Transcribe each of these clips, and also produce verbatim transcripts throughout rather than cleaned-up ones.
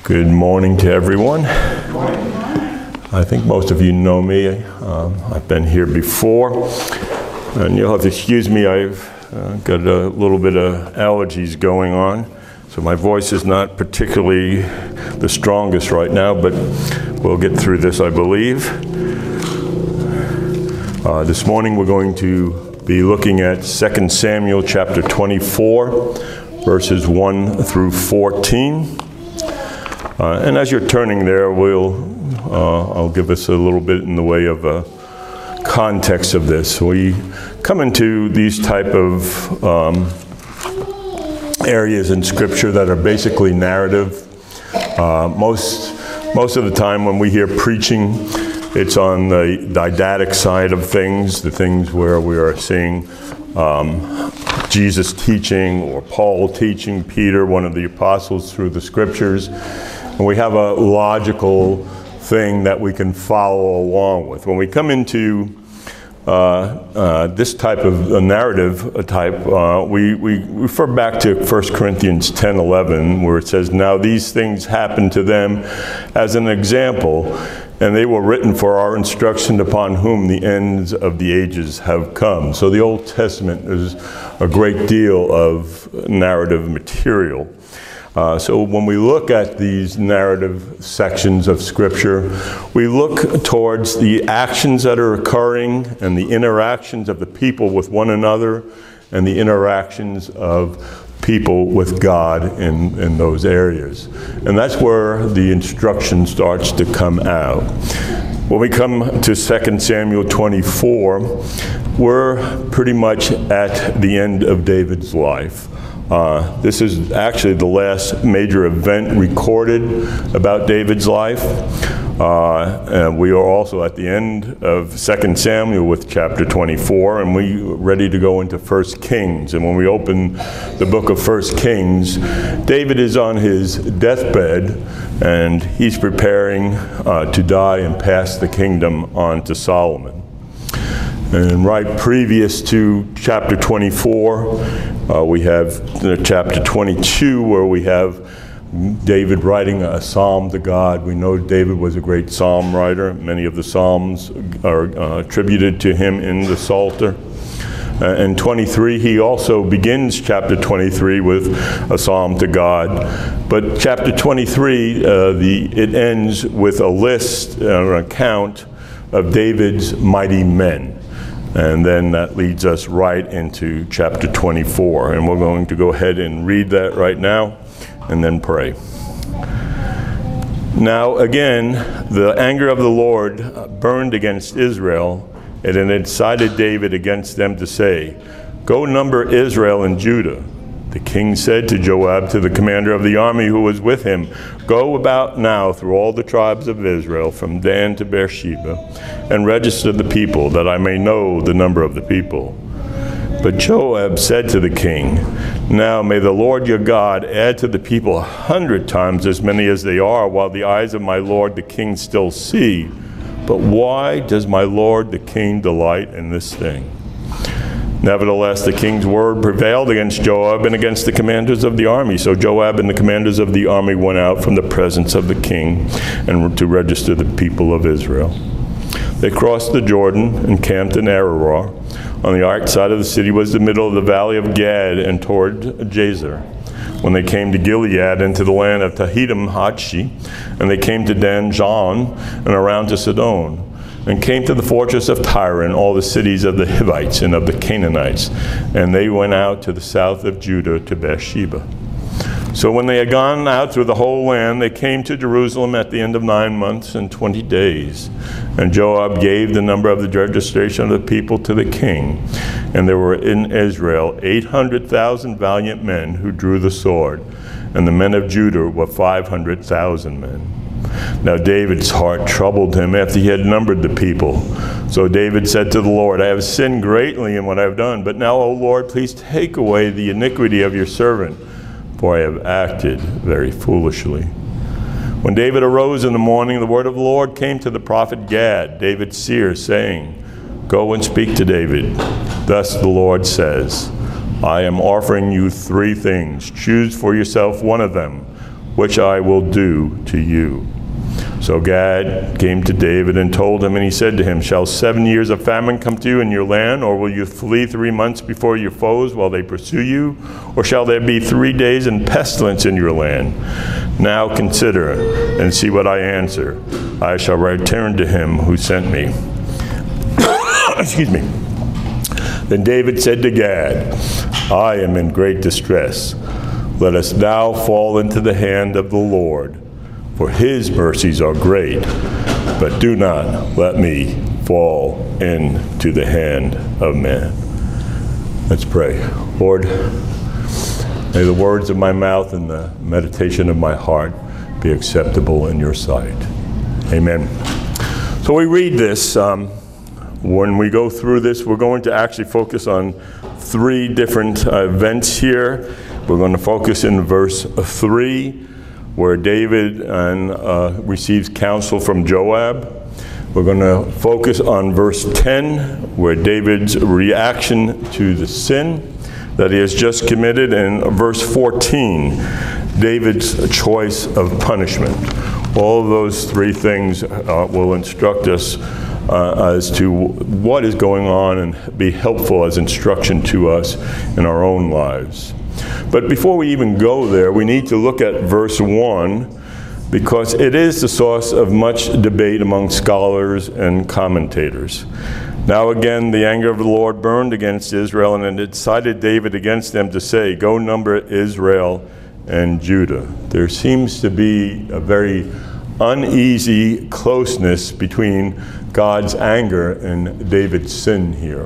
Good morning to everyone. I think most of you know me. Um, I've been here before, and you'll have to excuse me. I've uh, got a little bit of allergies going on, so my voice is not particularly the strongest right now, but we'll get through this, I believe. Uh, this morning we're going to be looking at Second Samuel chapter twenty-four, verses one through fourteen. Uh, and as you're turning there, we'll, uh, I'll give us a little bit in the way of a context of this. We come into these type of um, areas in Scripture that are basically narrative. Uh, most, most of the time when we hear preaching, it's on the didactic side of things, the things where we are seeing um, Jesus teaching or Paul teaching, Peter, one of the apostles, through the Scriptures. And we have a logical thing that we can follow along with. When we come into uh, uh, this type of a narrative type, uh, we, we refer back to First Corinthians ten eleven, where it says, "Now these things happened to them as an example, and they were written for our instruction, upon whom the ends of the ages have come." So the Old Testament is a great deal of narrative material. Uh, so when we look at these narrative sections of Scripture, we look towards the actions that are occurring and the interactions of the people with one another and the interactions of people with God in, in those areas. And that's where the instruction starts to come out. When we come to Second Samuel twenty-four, we're pretty much at the end of David's life. Uh, this is actually the last major event recorded about David's life. Uh, and we are also at the end of Second Samuel with chapter twenty-four, and we're ready to go into First Kings. And when we open the book of First Kings, David is on his deathbed, and he's preparing uh, to die and pass the kingdom on to Solomon. And right previous to chapter twenty-four, uh, we have uh, chapter twenty-two, where we have David writing a psalm to God. We know David was a great psalm writer. Many of the psalms are uh, attributed to him in the Psalter. Uh, in twenty-three, he also begins chapter twenty-three with a psalm to God. But chapter twenty-three, uh, the, it ends with a list, uh, an account of David's mighty men. And then that leads us right into chapter twenty-four. And we're going to go ahead and read that right now and then pray. Now again, the anger of the Lord burned against Israel, and it incited David against them to say, "Go number Israel and Judah." The king said to Joab, to the commander of the army who was with him, "Go about now through all the tribes of Israel, from Dan to Beersheba, and register the people, that I may know the number of the people." But Joab said to the king, "Now may the Lord your God add to the people a hundred times as many as they are, while the eyes of my lord the king still see. But why does my lord the king delight in this thing?" Nevertheless, the king's word prevailed against Joab and against the commanders of the army. So Joab and the commanders of the army went out from the presence of the king and to register the people of Israel. They crossed the Jordan and camped in Ararat. On the right side of the city was the middle of the valley of Gad and toward Jazer. When they came to Gilead and to the land of Tahidum Hatshi, and they came to Dan Jan and around to Sidon, and came to the fortress of Tyre and all the cities of the Hivites and of the Canaanites, and they went out to the south of Judah to Beersheba. So when they had gone out through the whole land, they came to Jerusalem at the end of nine months and twenty days. And Joab gave the number of the registration of the people to the king. And there were in Israel eight hundred thousand valiant men who drew the sword, and the men of Judah were five hundred thousand men. Now David's heart troubled him after he had numbered the people. So David said to the Lord, "I have sinned greatly in what I have done, but now, O Lord, please take away the iniquity of your servant, for I have acted very foolishly." When David arose in the morning, the word of the Lord came to the prophet Gad, David's seer, saying, "Go and speak to David. Thus the Lord says, I am offering you three things. Choose for yourself one of them. which I will do to you." So Gad came to David and told him, and he said to him, "Shall seven years of famine come to you in your land, or will you flee three months before your foes while they pursue you? Or shall there be three days in pestilence in your land? Now consider and see what I answer. I shall return to him who sent me." Excuse me. Then David said to Gad, "I am in great distress. Let us now fall into the hand of the Lord, for his mercies are great, but do not let me fall into the hand of man." Let's pray. Lord, may the words of my mouth and the meditation of my heart be acceptable in your sight. Amen. So we read this. Um, when we go through this, we're going to actually focus on three different uh, events here. We're going to focus in verse three, where David and, uh, receives counsel from Joab. We're going to focus on verse ten, where David's reaction to the sin that he has just committed, and verse fourteen, David's choice of punishment. All of those three things uh, will instruct us uh, as to what is going on and be helpful as instruction to us in our own lives. But before we even go there, we need to look at verse one, because it is the source of much debate among scholars and commentators. "Now again, the anger of the Lord burned against Israel, and it incited David against them to say, 'Go number Israel and Judah.'" There seems to be a very uneasy closeness between God's anger and David's sin here.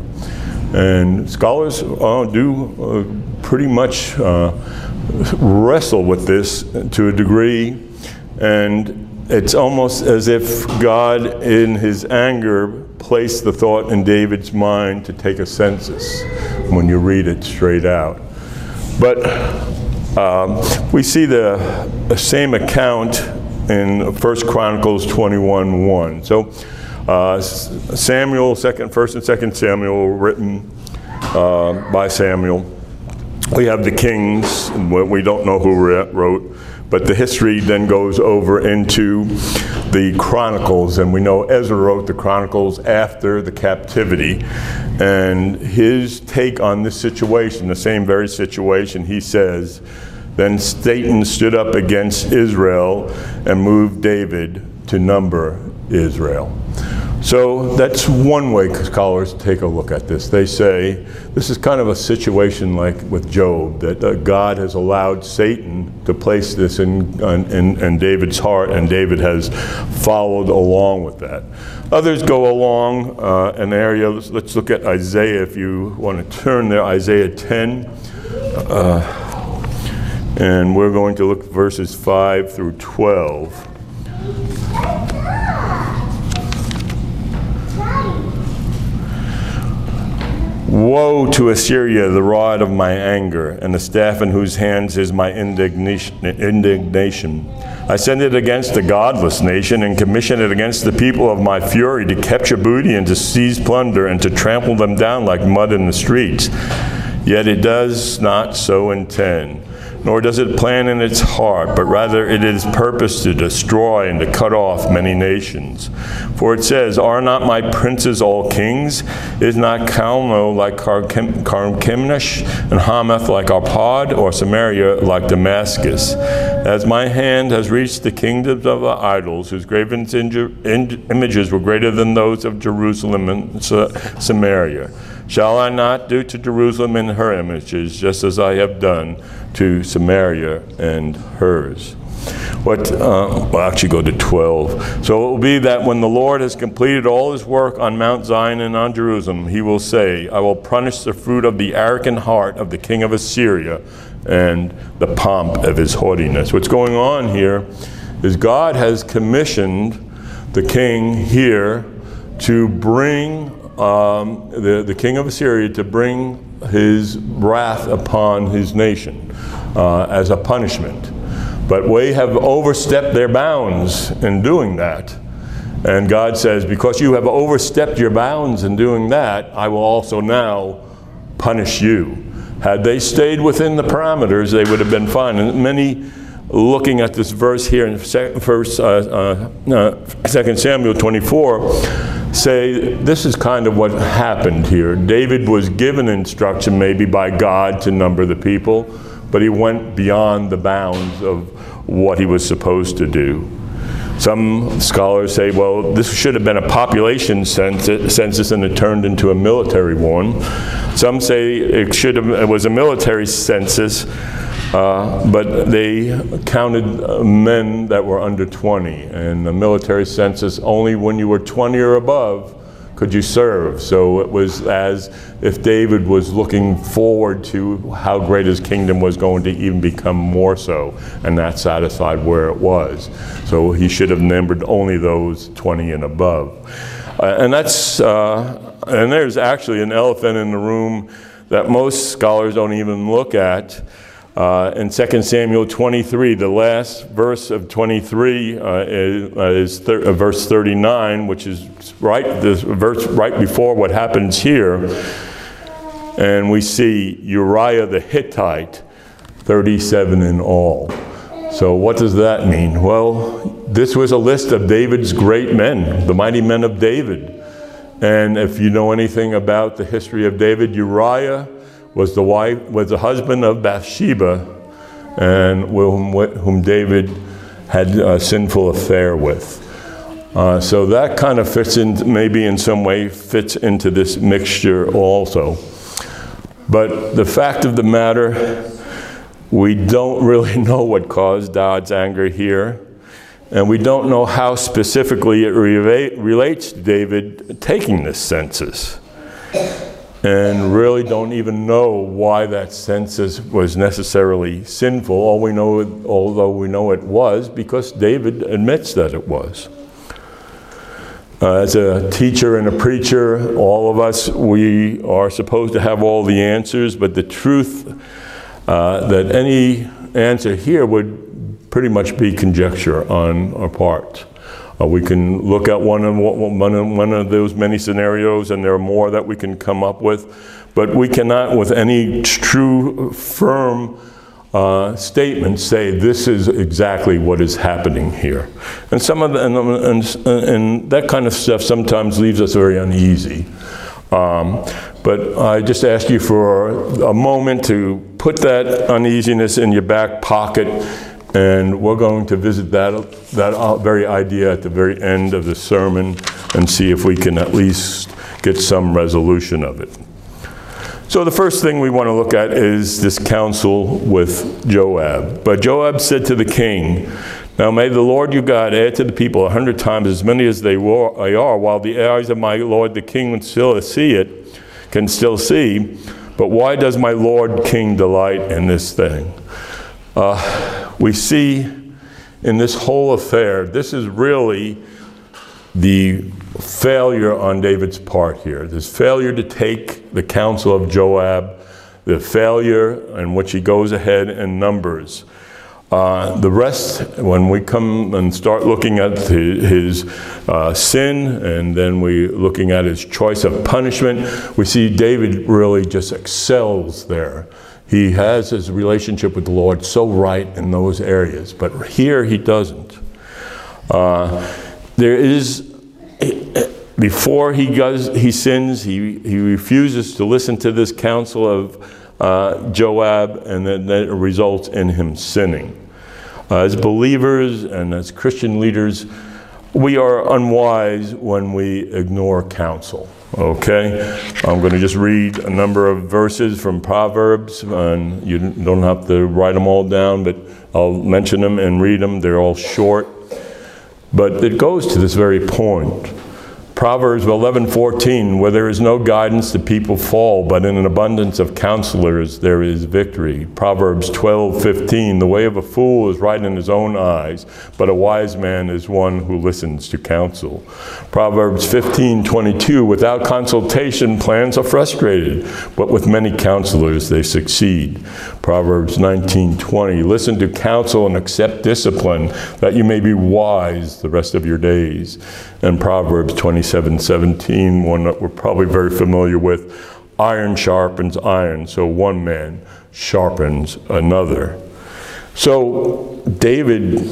And scholars uh, do uh, pretty much uh, wrestle with this to a degree, and it's almost as if God, in his anger, placed the thought in David's mind to take a census when you read it straight out. But um, we see the, the same account in First Chronicles twenty-one one. So uh, Samuel, second, First and Second Samuel, were written uh, by Samuel. We have the kings, we don't know who wrote, but the history then goes over into the Chronicles, and we know Ezra wrote the Chronicles after the captivity. And his take on this situation, the same very situation, he says, "Then Satan stood up against Israel and moved David to number Israel." So that's one way scholars take a look at this. They say this is kind of a situation like with Job, that uh, God has allowed Satan to place this in, in, in David's heart, and David has followed along with that. Others go along uh, an area. Let's, let's look at Isaiah, if you want to turn there, Isaiah ten. Uh, and we're going to look at verses five through twelve. "Woe to Assyria, the rod of my anger, and the staff in whose hands is my indignation. I send it against the godless nation and commission it against the people of my fury, to capture booty and to seize plunder and to trample them down like mud in the streets. Yet it does not so intend, nor does it plan in its heart, but rather it is purposed to destroy and to cut off many nations. For it says, 'Are not my princes all kings? Is not Calno like Carchemish, and Hamath like Arpad, or Samaria like Damascus? As my hand has reached the kingdoms of the idols, whose graven images were greater than those of Jerusalem and Samaria. Shall I not do to Jerusalem and her images, just as I have done to Samaria and hers?'" What, uh, well, actually go to twelve. "So it will be that when the Lord has completed all his work on Mount Zion and on Jerusalem, he will say, 'I will punish the fruit of the arrogant heart of the king of Assyria and the pomp of his haughtiness.'" What's going on here is God has commissioned the king here to bring Um, the, the king of Assyria to bring his wrath upon his nation uh, as a punishment. But we have overstepped their bounds in doing that. And God says, because you have overstepped your bounds in doing that, I will also now punish you. Had they stayed within the parameters, they would have been fine. And many looking at this verse here in first, uh, uh, uh, Second Samuel twenty-four, say this is kind of what happened here. David was given instruction maybe by God to number the people, but he went beyond the bounds of what he was supposed to do. Some scholars say, well, this should have been a population census and it turned into a military one. Some say it should have, it was a military census, uh, but they counted men that were under twenty. And the military census, only when you were twenty or above could you serve. So it was as if David was looking forward to how great his kingdom was going to even become more so, and not satisfied where it was. So he should have numbered only those twenty and above. Uh, and that's, uh, and there's actually an elephant in the room that most scholars don't even look at. Uh, in Second Samuel twenty-three, the last verse of twenty-three uh, is, uh, is thir- uh, verse thirty-nine, which is right this verse right before what happens here, and we see Uriah the Hittite, thirty-seven in all. So what does that mean? Well, this was a list of David's great men, the mighty men of David. And if you know anything about the history of David, Uriah was the wife, was the husband of Bathsheba, and whom, whom David had a sinful affair with. Uh, so that kind of fits in, maybe in some way fits into this mixture also. But the fact of the matter, we don't really know what caused God's anger here, and we don't know how specifically it relate, relates to David taking this census. And really don't even know why that census was necessarily sinful. All we know, although we know it was, because David admits that it was. Uh, as a teacher and a preacher, all of us, we are supposed to have all the answers, but the truth uh, that any answer here would pretty much be conjecture on our part. Uh, we can look at one of, one, of, one of those many scenarios, and there are more that we can come up with, but we cannot, with any true, firm uh, statement, say this is exactly what is happening here. And some of the, and, and, and that kind of stuff sometimes leaves us very uneasy. Um, but I just ask you for a moment to put that uneasiness in your back pocket. And we're going to visit that, that very idea at the very end of the sermon and see if we can at least get some resolution of it. So the first thing we want to look at is this counsel with Joab. But Joab said to the king, "Now may the Lord your God add to the people a hundred times as many as they are, while the eyes of my lord the king can still see it, can still see. But why does my lord king delight in this thing?" Uh, we see in this whole affair, this is really the failure on David's part here. This failure to take the counsel of Joab, the failure in which he goes ahead and numbers. Uh, the rest, when we come and start looking at his, his uh, sin, and then we looking at his choice of punishment, we see David really just excels there. He has his relationship with the Lord so right in those areas, but here he doesn't. Uh, there is, before he goes, he sins, he, he refuses to listen to this counsel of uh, Joab, and then that results in him sinning. Uh, as believers and as Christian leaders, we are unwise when we ignore counsel. Okay, I'm going to just read a number of verses from Proverbs, and you don't have to write them all down, but I'll mention them and read them. They're all short, but it goes to this very point. Proverbs eleven fourteen, where there is no guidance, the people fall, but in an abundance of counselors there is victory. Proverbs twelve fifteen, the way of a fool is right in his own eyes, but a wise man is one who listens to counsel. Proverbs fifteen twenty-two, without consultation plans are frustrated, but with many counselors they succeed. Proverbs nineteen twenty, listen to counsel and accept discipline, that you may be wise the rest of your days. And Proverbs twenty-seven seventeen, one that we're probably very familiar with, iron sharpens iron, so one man sharpens another. So David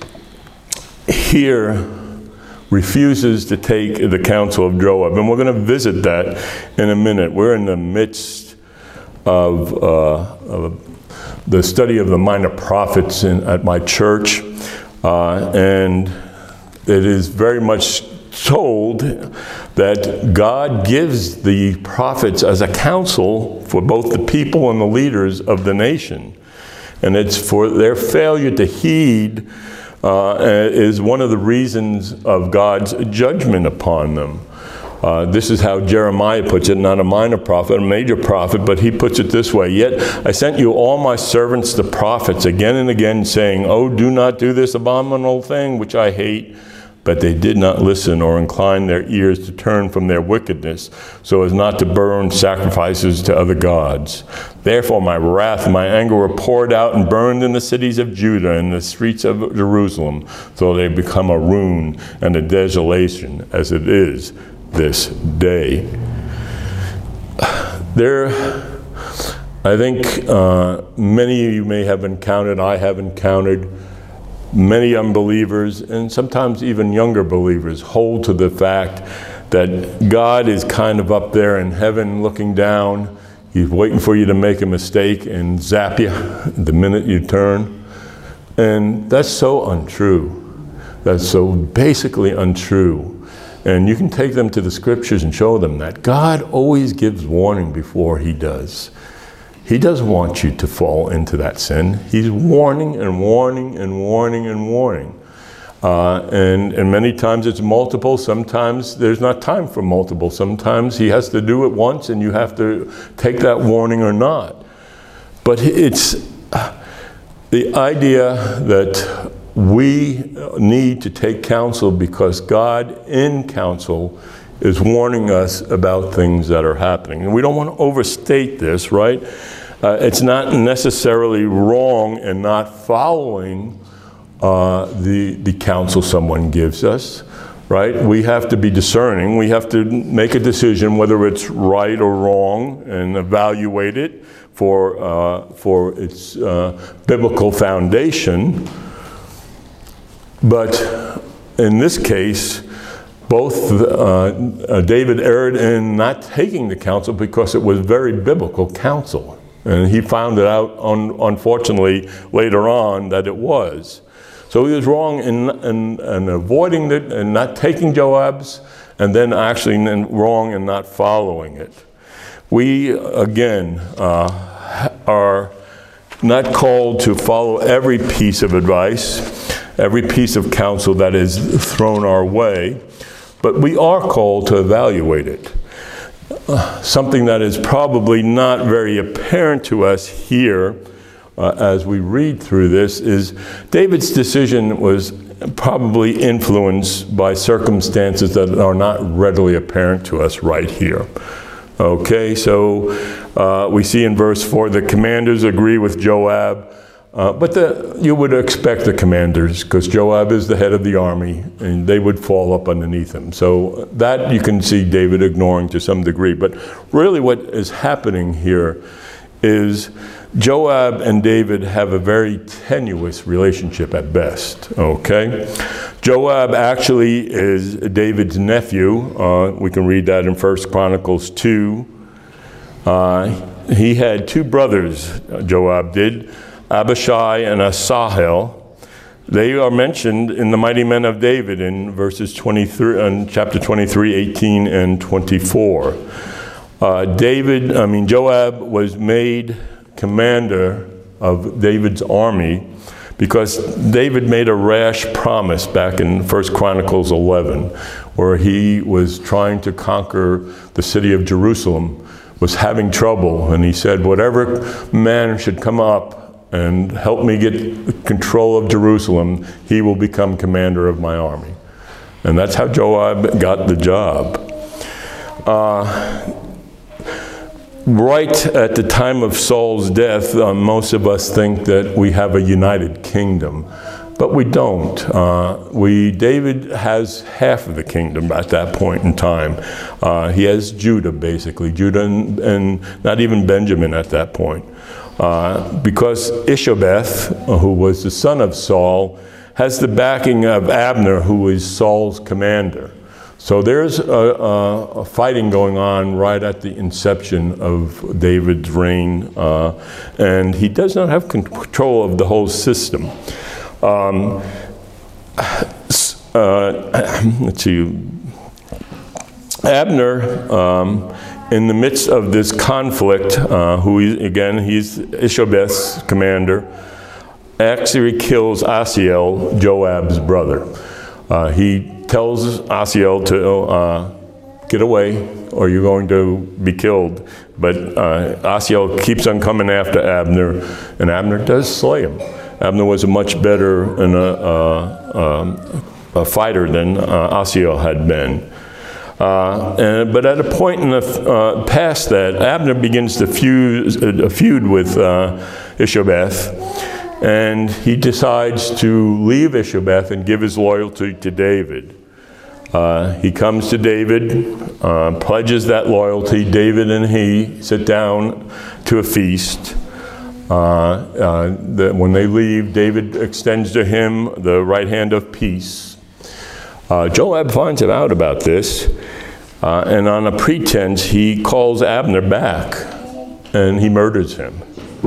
here refuses to take the counsel of Joab, and we're going to visit that in a minute. We're in the midst of, uh, of the study of the minor prophets in, at my church, uh, and it is very much told that God gives the prophets as a counsel for both the people and the leaders of the nation. And it's for their failure to heed uh, is one of the reasons of God's judgment upon them. Uh, this is how Jeremiah puts it, not a minor prophet, a major prophet, but he puts it this way: "Yet I sent you all my servants the prophets again and again, saying, oh, do not do this abominable thing which I hate. But they did not listen or incline their ears to turn from their wickedness, so as not to burn sacrifices to other gods. Therefore my wrath and my anger were poured out and burned in the cities of Judah and the streets of Jerusalem, so they become a ruin and a desolation, as it is this day." There, I think uh, many of you may have encountered, I have encountered, many unbelievers, and sometimes even younger believers, hold to the fact that God is kind of up there in heaven looking down. He's waiting for you to make a mistake and zap you the minute you turn. And that's so untrue. That's so basically untrue. And you can take them to the scriptures and show them that God always gives warning before he does. He doesn't want you to fall into that sin. He's warning and warning and warning and warning. Uh, and, and many times it's multiple. Sometimes there's not time for multiple. Sometimes he has to do it once and you have to take that warning or not. But it's the idea that we need to take counsel because God in counsel is warning us about things that are happening. And we don't want to overstate this, right? Uh, it's not necessarily wrong in not following uh, the, the counsel someone gives us, right? We have to be discerning. We have to make a decision whether it's right or wrong and evaluate it for, uh, for its uh, biblical foundation. But in this case, both uh, David erred in not taking the counsel because it was very biblical counsel. And he found it out, un- unfortunately, later on that it was. So he was wrong in, in, in avoiding it and not taking Joab's, and then actually wrong in not following it. We, again, uh, are not called to follow every piece of advice, every piece of counsel that is thrown our way, but we are called to evaluate it. Uh, something that is probably not very apparent to us here uh, as we read through this is David's decision was probably influenced by circumstances that are not readily apparent to us right here. Okay, so uh, we see in verse four, the commanders agree with Joab. Uh, but the, you would expect the commanders, because Joab is the head of the army, and they would fall up underneath him. So that you can see David ignoring to some degree. But really what is happening here is Joab and David have a very tenuous relationship at best, okay? Joab actually is David's nephew. Uh, we can read that in First Chronicles two. Uh, he had two brothers, Joab did, Abishai and Asahel. They are mentioned in the Mighty Men of David in verses twenty-three, in chapter twenty-three, eighteen, and twenty-four. Uh, David, I mean Joab, was made commander of David's army because David made a rash promise back in First Chronicles eleven, where he was trying to conquer the city of Jerusalem, was having trouble, and he said, "Whatever man should come up and help me get control of Jerusalem, he will become commander of my army." And that's how Joab got the job. Uh, right at the time of Saul's death, uh, most of us think that we have a united kingdom, but we don't. Uh, we David has half of the kingdom at that point in time. Uh, he has Judah, basically, Judah and, and not even Benjamin at that point. uh, because Ishabeth, who was the son of Saul, has the backing of Abner, who is Saul's commander. So there's a, a, a fighting going on right at the inception of David's reign, uh, and he does not have control of the whole system. Um, uh, let's see. Abner, um, in the midst of this conflict, uh, who he, again, he's Ishabeth's commander, actually kills Asahel, Joab's brother. Uh, he tells Asahel to uh, get away or you're going to be killed. But uh, Asahel keeps on coming after Abner, and Abner does slay him. Abner was a much better and a, uh, um, a fighter than uh, Asahel had been. Uh, and, but at a point in the uh, past that, Abner begins to feud, a feud with uh, Ishabeth, and he decides to leave Ishabeth and give his loyalty to David. Uh, he comes to David, uh, pledges that loyalty. David and he sit down to a feast. Uh, uh, the, when they leave, David extends to him the right hand of peace. Uh, Joab finds out about this, uh, and on a pretense, he calls Abner back, and he murders him.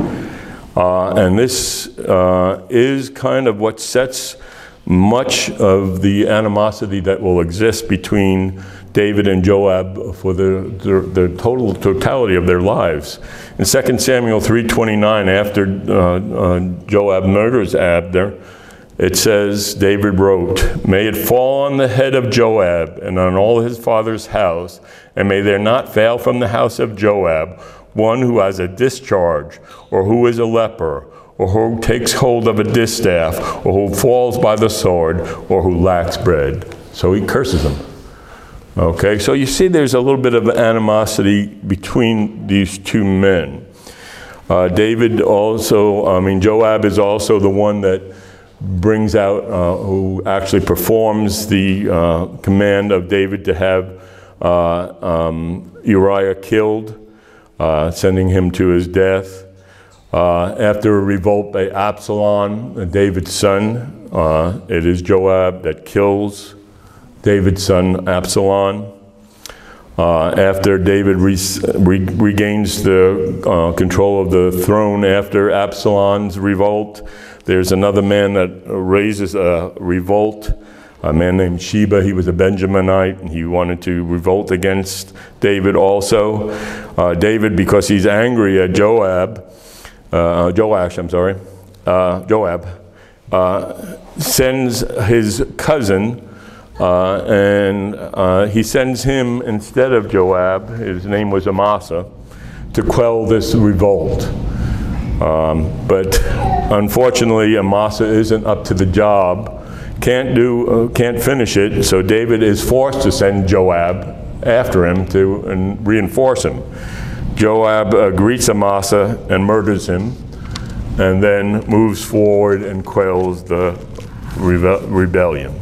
Uh, and this uh, is kind of what sets much of the animosity that will exist between David and Joab for the, the, the total totality of their lives. In Second Samuel three twenty-nine, after uh, uh, Joab murders Abner, it says, David wrote, "May it fall on the head of Joab and on all his father's house, and may there not fail from the house of Joab one who has a discharge, or who is a leper, or who takes hold of a distaff, or who falls by the sword, or who lacks bread." So he curses him. Okay, so you see there's a little bit of animosity between these two men. Uh, David also, I mean, Joab is also the one that brings out, uh, who actually performs the uh, command of David to have uh, um, Uriah killed, uh, sending him to his death. Uh, after a revolt by Absalom, David's son, uh, it is Joab that kills David's son Absalom. Uh, after David re re regains the uh, control of the throne after Absalom's revolt, there's another man that raises a revolt, a man named Sheba. He was a Benjaminite, and he wanted to revolt against David also. Uh, David, because he's angry at Joab, uh, Joash, I'm sorry, uh, Joab, uh, sends his cousin, uh, and uh, he sends him instead of Joab, his name was Amasa, to quell this revolt. Um, but unfortunately, Amasa isn't up to the job, can't do, uh, can't finish it. So David is forced to send Joab after him to and reinforce him. Joab uh, greets Amasa and murders him, and then moves forward and quells the rebe rebellion.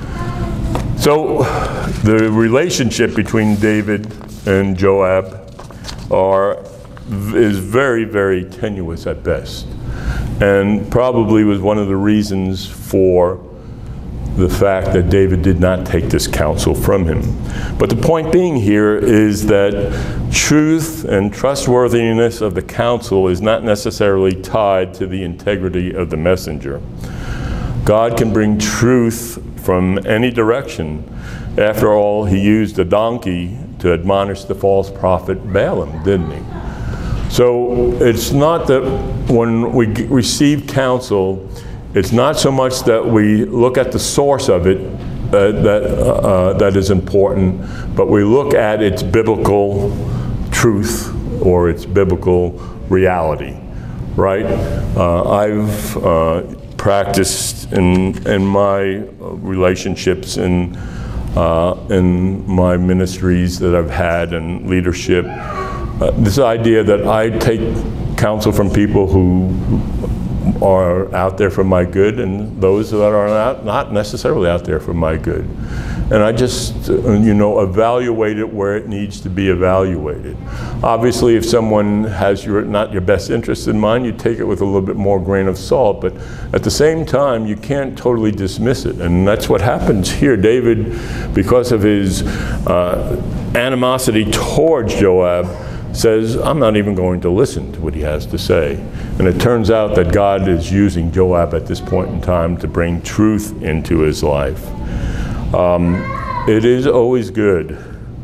So the relationship between David and Joab are is very, very tenuous at best, and probably was one of the reasons for the fact that David did not take this counsel from him. But the point being here is that truth and trustworthiness of the counsel is not necessarily tied to the integrity of the messenger. God can bring truth from any direction. After all, he used a donkey to admonish the false prophet Balaam, didn't he? So it's not that when we receive counsel, it's not so much that we look at the source of it uh, that, uh, that is important, but we look at its biblical truth or its biblical reality, right? Uh, I've uh, practiced in, in my relationships in, uh, in my ministries that I've had and leadership. Uh, this idea that I take counsel from people who are out there for my good, and those that are not, not necessarily out there for my good. And I just, you know, evaluate it where it needs to be evaluated. Obviously, if someone has your, not your best interest in mind, you take it with a little bit more grain of salt. But at the same time, you can't totally dismiss it. And that's what happens here. David, because of his uh, animosity towards Joab, says, I'm not even going to listen to what he has to say. And it turns out that God is using Joab at this point in time to bring truth into his life. Um, it is always good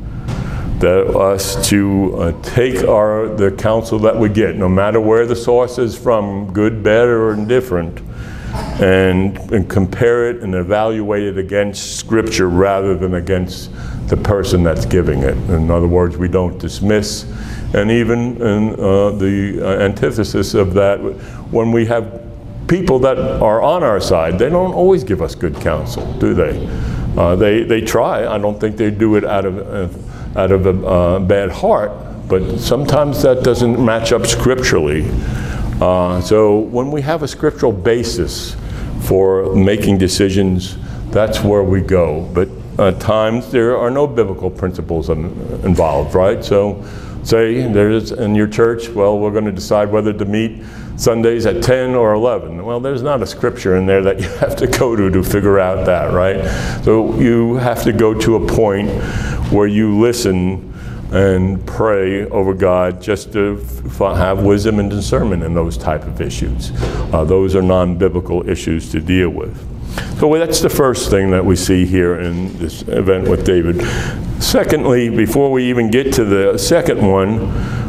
that us to uh, take our the counsel that we get, no matter where the source is from, good, bad, or indifferent, and, and compare it and evaluate it against Scripture rather than against the person that's giving it. In other words, we don't dismiss. And even in uh, the uh, antithesis of that, when we have people that are on our side, they don't always give us good counsel, do they? Uh, they they try. I don't think they do it out of uh, out of a uh, bad heart, but sometimes that doesn't match up scripturally. Uh, so when we have a scriptural basis for making decisions, that's where we go. But at times there are no biblical principles in, involved, right? So say there's in your church, well, we're going to decide whether to meet Sundays at ten or eleven. Well, there's not a scripture in there that you have to go to to figure out that, right? So you have to go to a point where you listen and pray over God just to f- have wisdom and discernment in those type of issues. Uh, those are non-biblical issues to deal with. So that's the first thing that we see here in this event with David. Secondly, before we even get to the second one,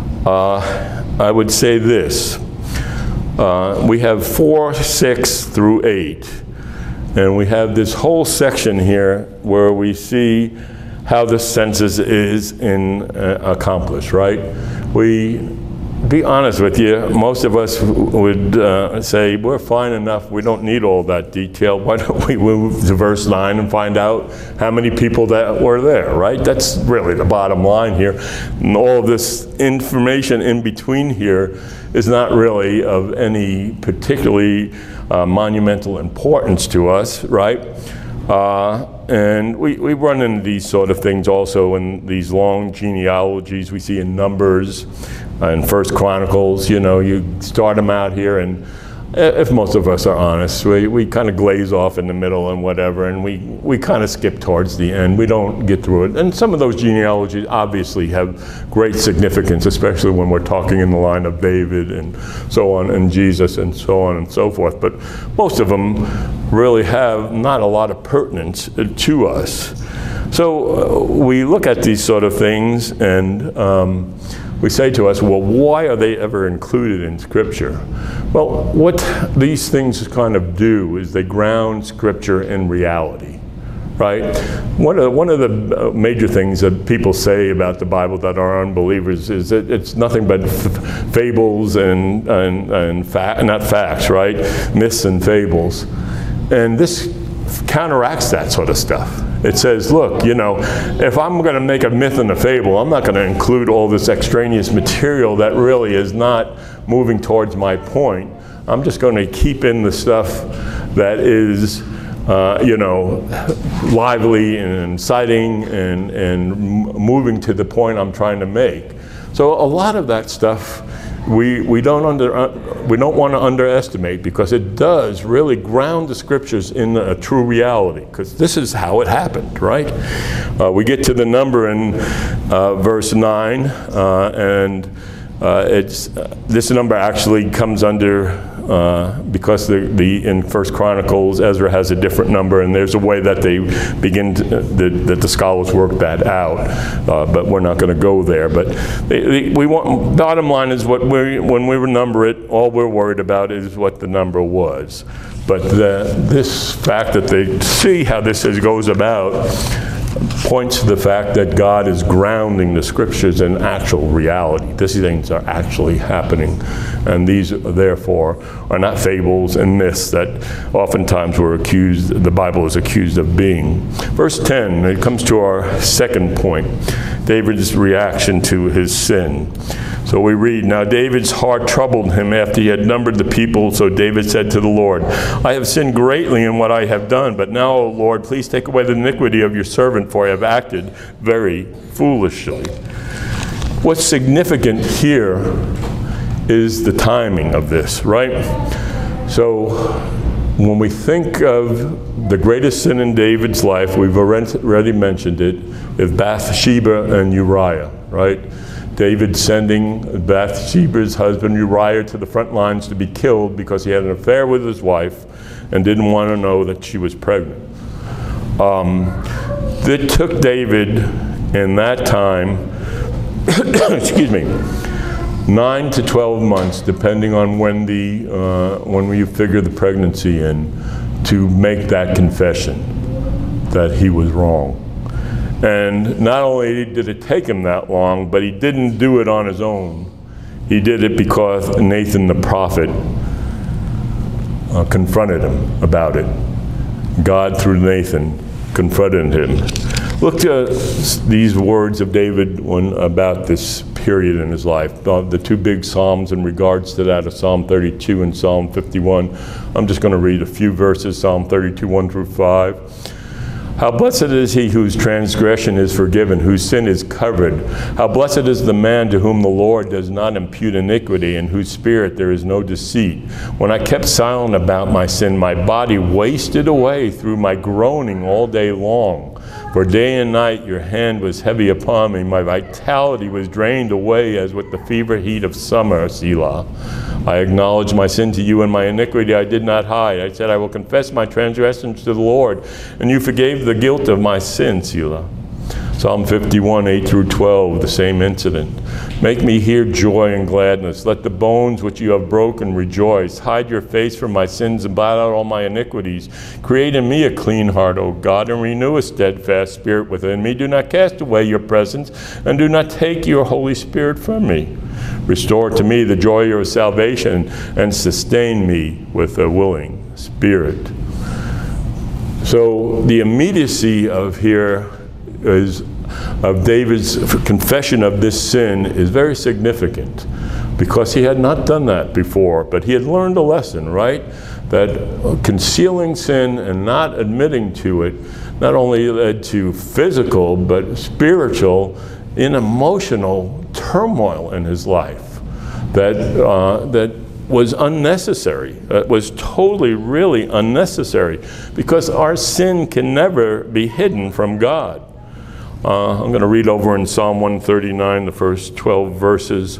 uh, I would say this. Uh, we have four, six through eight. And we have this whole section here where we see how the census is in, uh, accomplished, right? We, be honest with you, most of us would uh, say, we're fine enough, we don't need all that detail. Why don't we move to verse nine and find out how many people that were there, right? That's really the bottom line here. And all of this information in between here is not really of any particularly uh, monumental importance to us, right? Uh, and we, we run into these sort of things also in these long genealogies we see in Numbers, uh, in First Chronicles. You know, you start them out here, and if most of us are honest, we, we kind of glaze off in the middle and whatever, and we, we kind of skip towards the end. We don't get through it. And some of those genealogies obviously have great significance, especially when we're talking in the line of David and so on, and Jesus and so on and so forth. But most of them really have not a lot of pertinence to us. So uh, we look at these sort of things, and um, we say to us, well, why are they ever included in Scripture? Well, what these things kind of do is they ground Scripture in reality, right? One of, one of the major things that people say about the Bible that are unbelievers is that it's nothing but f- fables and, and, and fa- not facts, right? Myths and fables. And this counteracts that sort of stuff. It says, look, you know, if I'm going to make a myth and a fable, I'm not going to include all this extraneous material that really is not moving towards my point. I'm just going to keep in the stuff that is, uh, you know, lively and inciting and, and moving to the point I'm trying to make. So a lot of that stuff we we don't under uh, we don't want to underestimate, because it does really ground the Scriptures in a true reality, because this is how it happened, right? Uh, we get to the number in uh, verse nine, uh, and uh, it's uh, this number actually comes under uh, because the the in First Chronicles Ezra has a different number, and there's a way that they begin to, uh, the, that the scholars work that out, uh, but we're not going to go there. But they, they, we want, bottom line is, what we when we number it, all we're worried about is what the number was. But the, this fact that they see how this is, goes about points to the fact that God is grounding the Scriptures in actual reality. These things are actually happening, and these therefore are not fables and myths that oftentimes we're accused, the Bible is accused of being. Verse ten, it comes to our second point. David's reaction to his sin. So we read, "Now David's heart troubled him after he had numbered the people. So David said to the Lord, I have sinned greatly in what I have done. But now, O Lord, please take away the iniquity of your servant, for I have acted very foolishly." What's significant here is the timing of this, right? So when we think of the greatest sin in David's life, we've already mentioned it, is Bathsheba and Uriah, right? David sending Bathsheba's husband Uriah to the front lines to be killed because he had an affair with his wife and didn't want to know that she was pregnant. Um, it took David in that time, excuse me, nine to twelve months, depending on when the uh, when you figure the pregnancy in, to make that confession that he was wrong. And not only did it take him that long, but he didn't do it on his own. He did it because Nathan the prophet uh, confronted him about it. God, through Nathan, confronted him. Look at these words of David when, about this period in his life. Uh, the two big psalms in regards to that are Psalm thirty-two and Psalm fifty-one. I'm just going to read a few verses, Psalm thirty-two, one through five. How blessed is he whose transgression is forgiven, whose sin is covered. How blessed is the man to whom the Lord does not impute iniquity, in whose spirit there is no deceit. When I kept silent about my sin, my body wasted away through my groaning all day long. For day and night your hand was heavy upon me. My vitality was drained away as with the fever heat of summer, Selah. I acknowledged my sin to you, and my iniquity I did not hide. I said, I will confess my transgressions to the Lord, and you forgave the guilt of my sin, Selah. Psalm fifty-one, eight through twelve, the same incident. Make me hear joy and gladness. Let the bones which you have broken rejoice. Hide your face from my sins and blot out all my iniquities. Create in me a clean heart, O God, and renew a steadfast spirit within me. Do not cast away your presence, and do not take your Holy Spirit from me. Restore to me the joy of your salvation, and sustain me with a willing spirit. So the immediacy of here is of David's confession of this sin is very significant, because he had not done that before, but he had learned a lesson, right? That concealing sin and not admitting to it not only led to physical but spiritual and emotional turmoil in his life that uh, that was unnecessary. It was totally, really unnecessary, because our sin can never be hidden from God. Uh, I'm going to read over in Psalm one thirty-nine, the first twelve verses.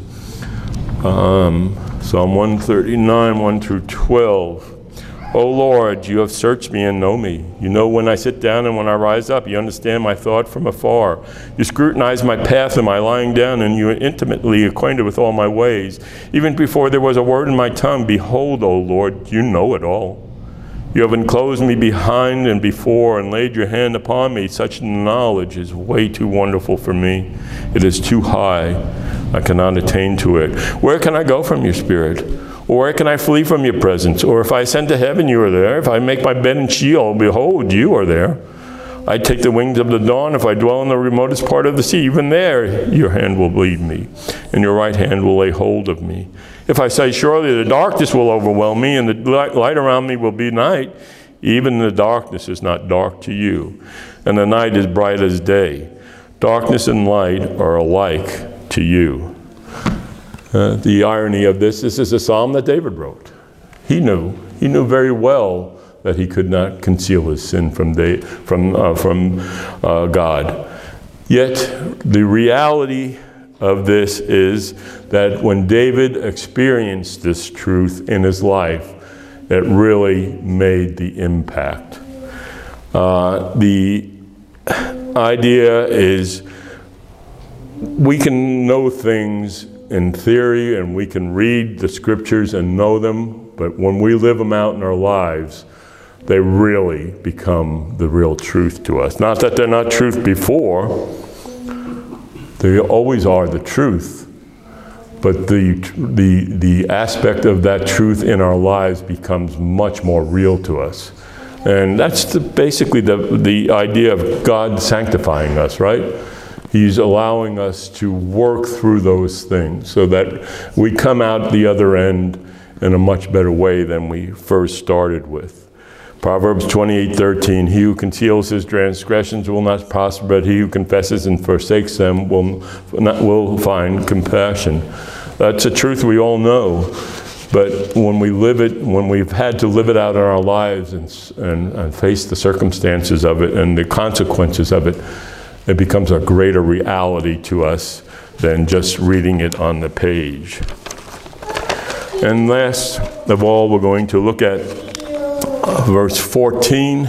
Um, Psalm one thirty-nine, one through twelve. O Lord, you have searched me and know me. You know when I sit down and when I rise up. You understand my thought from afar. You scrutinize my path and my lying down, and you are intimately acquainted with all my ways. Even before there was a word in my tongue, behold, O Lord, you know it all. You have enclosed me behind and before and laid your hand upon me. Such knowledge is way too wonderful for me. It is too high. I cannot attain to it. Where can I go from your spirit? Or where can I flee from your presence? Or if I ascend to heaven, you are there. If I make my bed in Sheol, behold, you are there. I take the wings of the dawn. If I dwell in the remotest part of the sea, even there your hand will lead me, and your right hand will lay hold of me. If I say, surely the darkness will overwhelm me, and the light around me will be night, even the darkness is not dark to you, and the night is bright as day. Darkness and light are alike to you. Uh, the irony of this, this is a psalm that David wrote. He knew. He knew very well that he could not conceal his sin from, the, from, uh, from uh, God. Yet the reality of this is that when David experienced this truth in his life, it really made the impact. Uh, the idea is we can know things in theory and we can read the scriptures and know them, but when we live them out in our lives, they really become the real truth to us. Not that they're not truth before, they always are the truth, but the, the, the aspect of that truth in our lives becomes much more real to us. And that's the, basically the, the idea of God sanctifying us, right? He's allowing us to work through those things so that we come out the other end in a much better way than we first started with. Proverbs twenty-eight thirteen, he who conceals his transgressions will not prosper, but he who confesses and forsakes them will, not, will find compassion. That's a truth we all know, but when we live it, when we've had to live it out in our lives and, and, and face the circumstances of it and the consequences of it, it becomes a greater reality to us than just reading it on the page. And last of all, we're going to look at verse fourteen.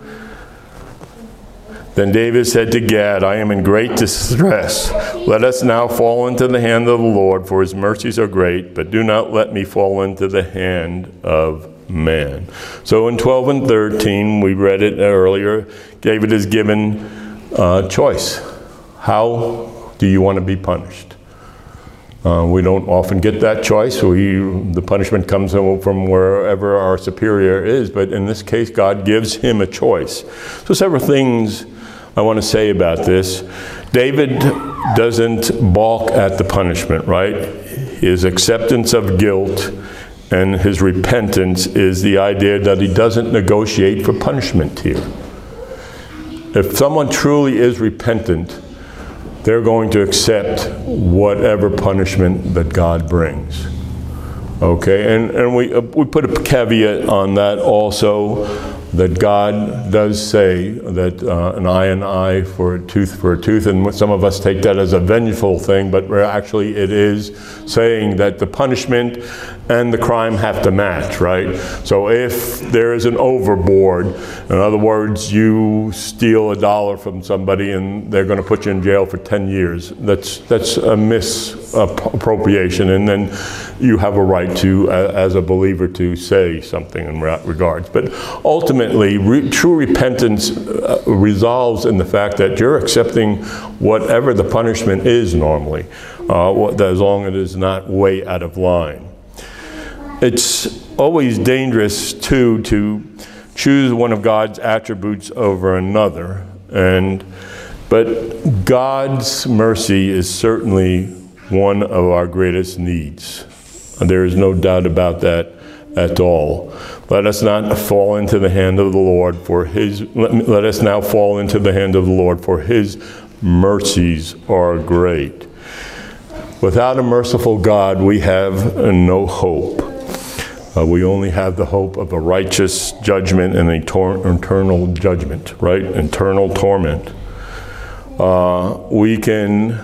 Then David said to Gad, I am in great distress. Let us now fall into the hand of the Lord, for his mercies are great, but do not let me fall into the hand of man. So in twelve and thirteen, we read it earlier, David is given a choice. How do you want to be punished? Uh, we don't often get that choice. We, the punishment comes from wherever our superior is, but in this case, God gives him a choice. So several things I want to say about this. David doesn't balk at the punishment, right? His acceptance of guilt and his repentance is the idea that he doesn't negotiate for punishment here. If someone truly is repentant, they're going to accept whatever punishment that God brings. Okay, and, and we, uh, we put a caveat on that also, that God does say that uh, an eye an eye for a tooth for a tooth, and some of us take that as a vengeful thing, but actually it is saying that the punishment and the crime have to match, right? So if there is an overboard, in other words, you steal a dollar from somebody and they're going to put you in jail for ten years, that's that's a misappropriation, and then you have a right to, uh, as a believer, to say something in that regards. But ultimately, re- true repentance uh, resolves in the fact that you're accepting whatever the punishment is normally, uh, as long as it is not way out of line. It's always dangerous, too, to choose one of God's attributes over another. And but God's mercy is certainly one of our greatest needs. There is no doubt about that at all. Let us not fall into the hand of the Lord for his, let, let us now fall into the hand of the Lord, for his mercies are great. Without a merciful God, we have no hope. Uh, we only have the hope of a righteous judgment and a tor- eternal judgment, right? Eternal torment. Uh, we can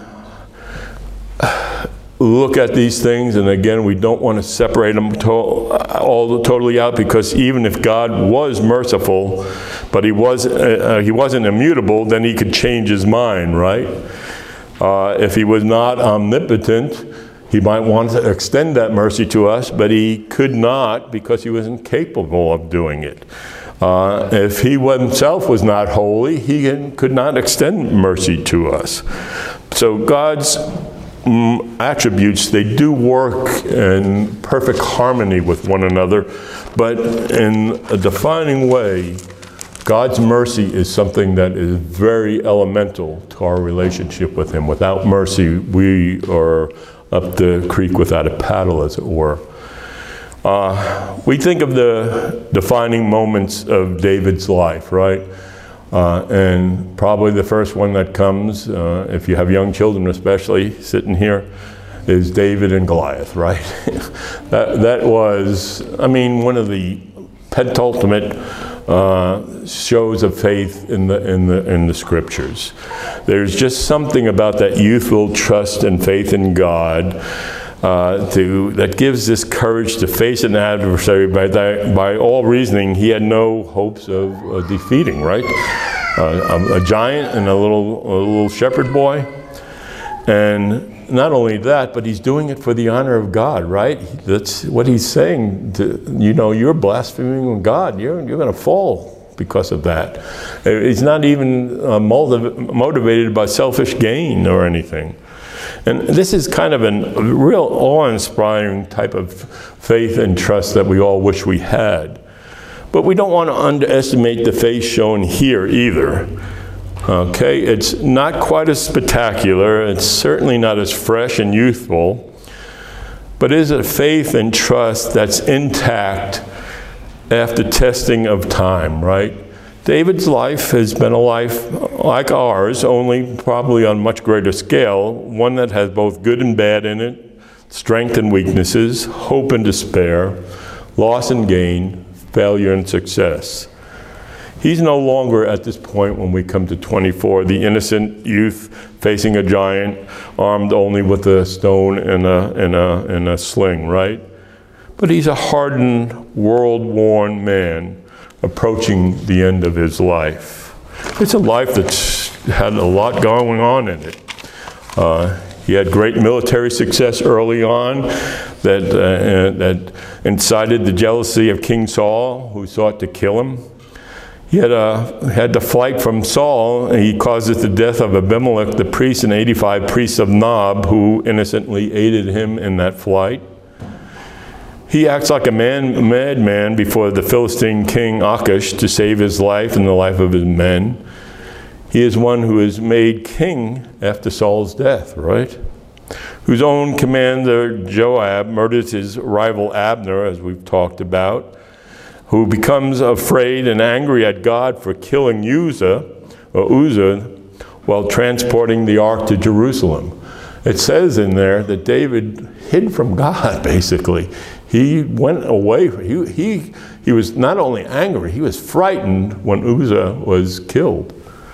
look at these things, and again, we don't want to separate them to- all totally out, because even if God was merciful, but he was uh, he wasn't immutable, then he could change his mind, right? Uh, if he was not omnipotent, he might want to extend that mercy to us, but he could not because he was incapable of doing it. Uh, if he himself was not holy, he could not extend mercy to us. So God's mm, attributes, they do work in perfect harmony with one another, but in a defining way, God's mercy is something that is very elemental to our relationship with him. Without mercy, we are up the creek without a paddle, as it were. Uh, we think of the defining moments of David's life, right? Uh, and probably the first one that comes, uh, if you have young children especially sitting here, is David and Goliath, right? that that was, I mean, one of the penultimate uh, shows of faith in the in the in the scriptures. There's just something about that youthful trust and faith in God uh, to that gives this courage to face an adversary by that, by all reasoning he had no hopes of uh, defeating. Right, uh, a, a giant and a little a little shepherd boy, and not only that, but he's doing it for the honor of God, right? That's what he's saying. To, you know, you're blaspheming God. You're you're going to fall because of that. He's not even uh, motiv- motivated by selfish gain or anything. And this is kind of an, a real awe-inspiring type of faith and trust that we all wish we had. But we don't want to underestimate the faith shown here either. Okay, it's not quite as spectacular. It's certainly not as fresh and youthful, but it is a faith and trust that's intact after testing of time, right? David's life has been a life like ours, only probably on much greater scale, one that has both good and bad in it, strength and weaknesses, hope and despair, loss and gain, failure and success. He's no longer at this point when we come to twenty-four, the innocent youth facing a giant, armed only with a stone and a, and a, and a sling, right? But he's a hardened, world-worn man approaching the end of his life. It's a life that's had a lot going on in it. Uh, he had great military success early on that, uh, that incited the jealousy of King Saul, who sought to kill him. He had, uh, had to flight from Saul, and he causes the death of Abimelech, the priest, and eighty-five priests of Nob, who innocently aided him in that flight. He acts like a man, a madman before the Philistine king Achish to save his life and the life of his men. He is one who is made king after Saul's death, right? Whose own commander Joab murders his rival Abner, as we've talked about, who becomes afraid and angry at God for killing Uzzah, or Uzzah, while transporting the ark to Jerusalem. It says in there that David hid from God, basically. He went away. He, he, he was not only angry, he was frightened when Uzzah was killed.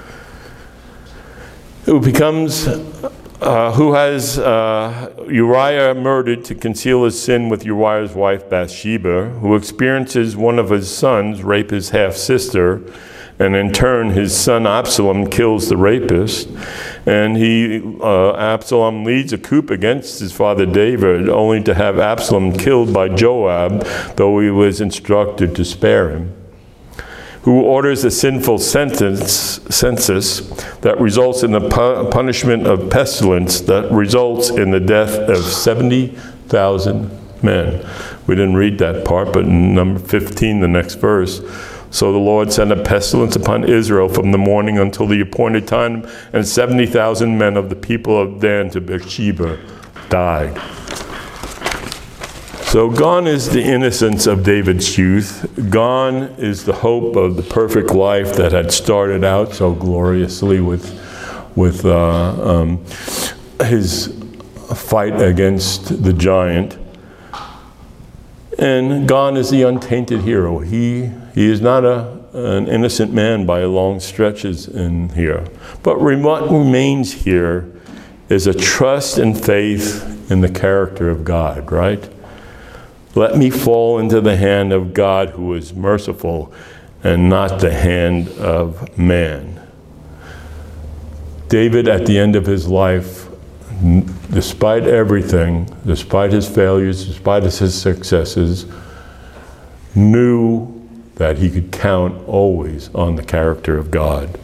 Who becomes, uh, who has uh, Uriah murdered to conceal his sin with Uriah's wife Bathsheba, who experiences one of his sons rape his half-sister, and in turn his son Absalom kills the rapist. And he, uh, Absalom leads a coup against his father David, only to have Absalom killed by Joab, though he was instructed to spare him. Who orders a sinful sentence, census that results in the pu- punishment of pestilence that results in the death of seventy thousand men. We didn't read that part, but in number fifteen, the next verse, so the Lord sent a pestilence upon Israel from the morning until the appointed time, and seventy thousand men of the people of Dan to Beersheba died. So gone is the innocence of David's youth. Gone is the hope of the perfect life that had started out so gloriously with, with uh, um, his fight against the giant. And gone is the untainted hero. He, he is not a, an innocent man by long stretches in here. But what remains here is a trust and faith in the character of God, right? Let me fall into the hand of God who is merciful and not the hand of man. David, at the end of his life, despite everything, despite his failures, despite his successes, knew that he could count always on the character of God.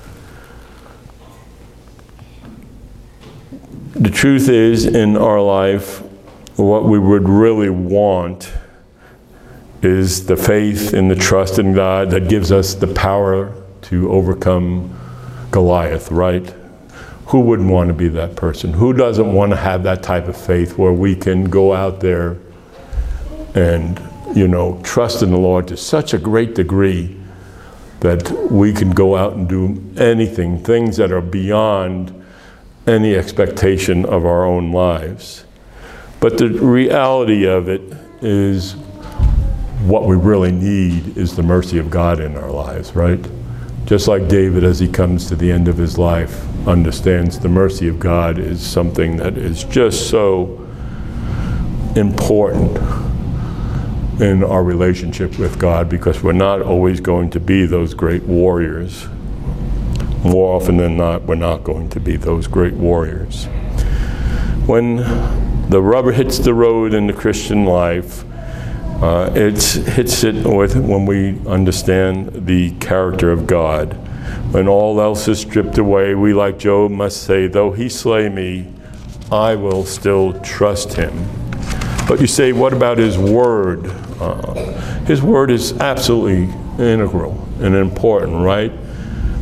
The truth is, in our life, what we would really want is the faith and the trust in God that gives us the power to overcome Goliath, right? Who wouldn't want to be that person? Who doesn't want to have that type of faith where we can go out there and, you know, trust in the Lord to such a great degree that we can go out and do anything, things that are beyond any expectation of our own lives. But the reality of it is what we really need is the mercy of God in our lives, right? Just like David, as he comes to the end of his life, understands the mercy of God is something that is just so important in our relationship with God, because we're not always going to be those great warriors. More often than not, we're not going to be those great warriors. When the rubber hits the road in the Christian life, uh, it hits it with when we understand the character of God. When all else is stripped away, we, like Job, must say, though he slay me, I will still trust him. But you say, what about his word? Uh, his word is absolutely integral and important, right?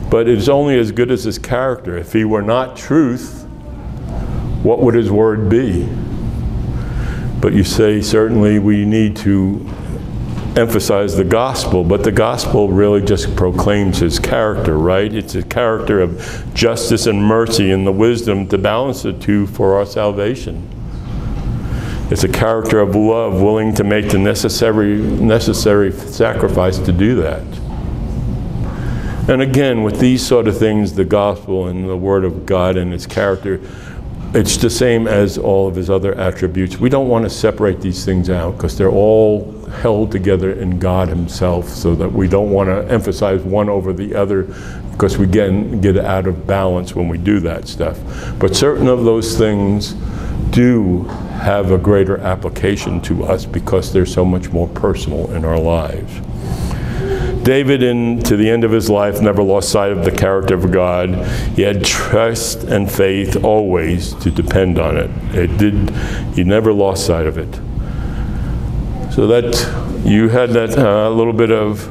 But it is only as good as his character. If he were not truth, what would his word be? But you say, certainly we need to emphasize the gospel, but the gospel really just proclaims his character, right? It's a character of justice and mercy and the wisdom to balance the two for our salvation. It's a character of love, willing to make the necessary, necessary sacrifice to do that. And again, with these sort of things, the gospel and the word of God and its character, it's the same as all of his other attributes. We don't want to separate these things out because they're all held together in God himself, so that we don't want to emphasize one over the other because we get, get out of balance when we do that stuff. But certain of those things do have a greater application to us because they're so much more personal in our lives. David, in, to the end of his life, never lost sight of the character of God. He had trust and faith always to depend on it. It did. He never lost sight of it. So that you had that uh, little bit of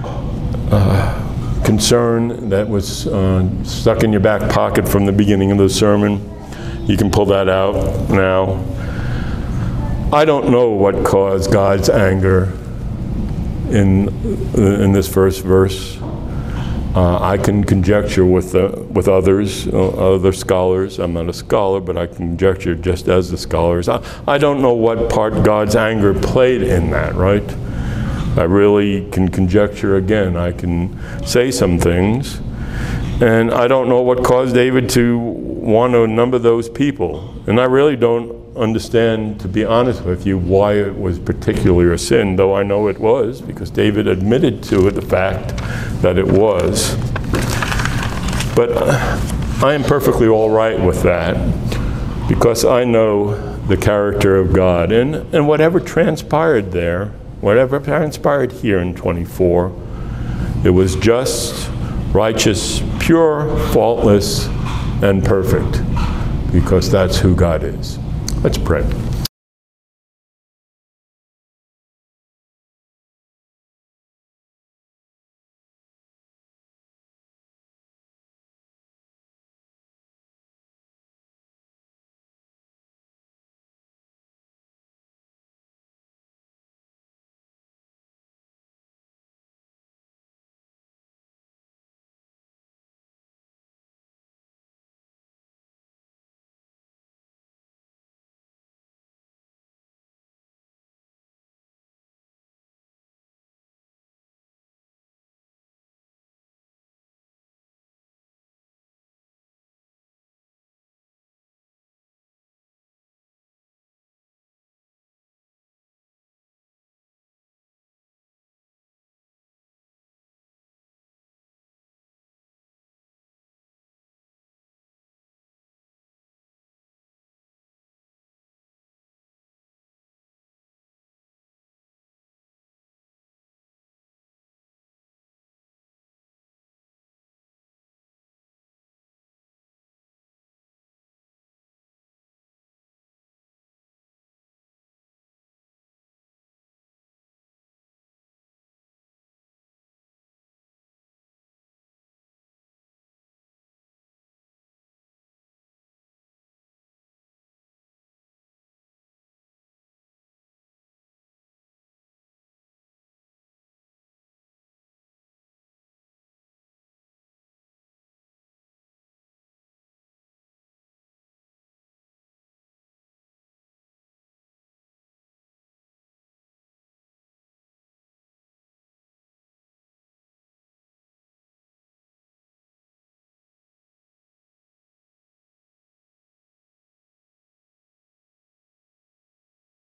uh, concern that was uh, stuck in your back pocket from the beginning of the sermon. You can pull that out now. I don't know what caused God's anger in in this first verse. Uh, I can conjecture with the, with others, uh, other scholars. I'm not a scholar, but I can conjecture just as the scholars. I, I don't know what part God's anger played in that, right? I really can conjecture again. I can say some things. And I don't know what caused David to want to number those people. And I really don't understand, to be honest with you, why it was particularly a sin, though I know it was, because David admitted to it the fact that it was. But I am perfectly all right with that, because I know the character of God. And, and whatever transpired there, whatever transpired here in twenty-four, it was just, righteous, pure, faultless, and perfect, because that's who God is. Let's pray.